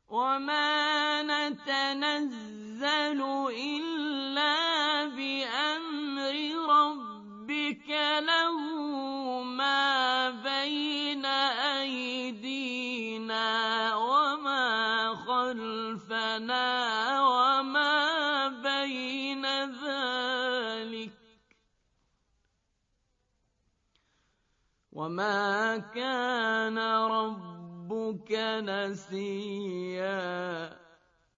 وما نتنزل إلا بأمر ربك له ما بين أيدينا وما خلفنا وما بين ذلك وما كان ربك نسيا